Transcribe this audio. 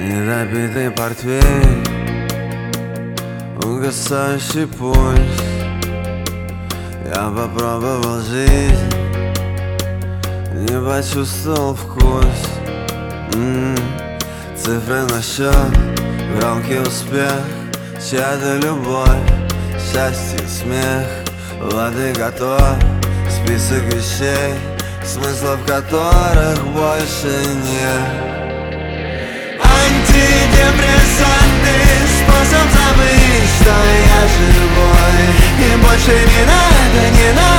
Недопитый портвейн, угасающий пульс. Я попробовал жизнь, не почувствовал вкус. Цифры на счет, громкий успех, чья-то любовь, счастье, смех. Вот и готов список вещей, смыслов которых больше нет. Антидепрессантный способ забыть, что я живой. И больше не надо